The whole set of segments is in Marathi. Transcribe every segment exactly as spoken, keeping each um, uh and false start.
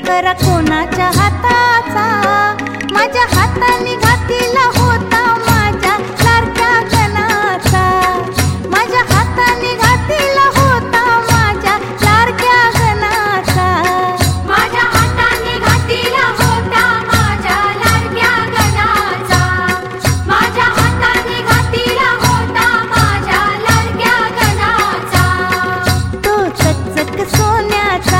शंकरा कोणाच्या हाताचा, माझ्या हाताने घातीला होता माझ्या लाडक्या गणाचा, माझ्या हाताने घातीला होता माझ्या लाडक्या गणाचा, माझ्या हाताने घातीला होता माझ्या लाडक्या गणाचा, माझ्या हाताने घातीला होता माझ्या लाडक्या गणाचा, तो चकचक सोन्याचा.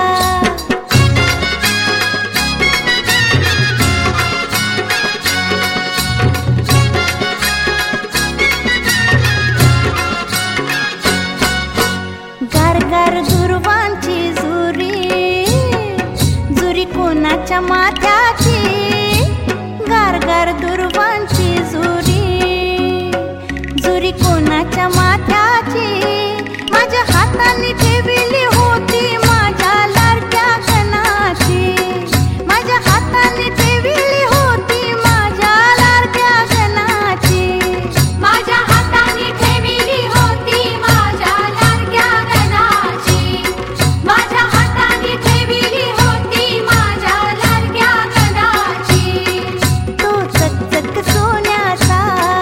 गारगार दुर्वांची जुरी, जुरी कोणाच्या माथ्याची, गारगार दुर्वांची जुरी, जुरी कोणाच्या माथ्याची, माझ्या हाताने ठेविली होती माझ्या लाडक्या गणाची, माझ्या हाताने ठेविली होती माझ्या लाडक्या गणाची, माझ्या हाताने ठेविली होती माझ्या लाडक्या गणाची, माझ्या हाताने ठेविली होती माझ्या लाडक्या गणाची, तो चकचक सोन्याचा.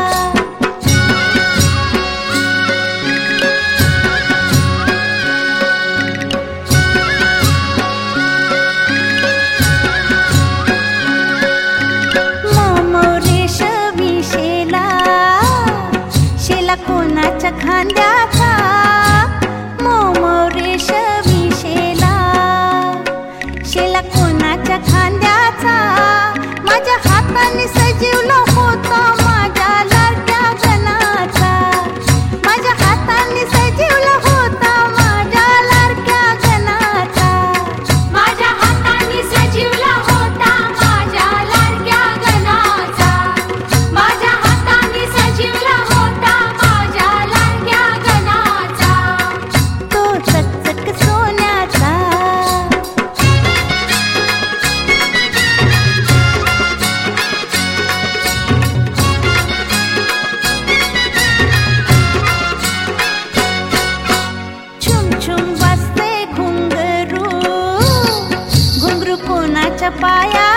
मोमोरेश विशेला, शेला कोणाच्या खांद्याचा, मोमोरेश विशेला, शेला कोणाच्या खांद्याचा, माझ्या हाताने सजीवला होता माझ्या लाडक्या गणाचा, माझ्या हाताने सजीवला होता माझ्या लाडक्या गणाचा, माझ्या हाताने सजीवला होता माझ्या लाडक्या गणाचा, माझ्या हाताने सजीवला होता माझ्या लाडक्या गणाचा, तो चकचक सोन्याचा. छुम छुम वाजते घुंगरू, घुंगरू कोणाच्या पाया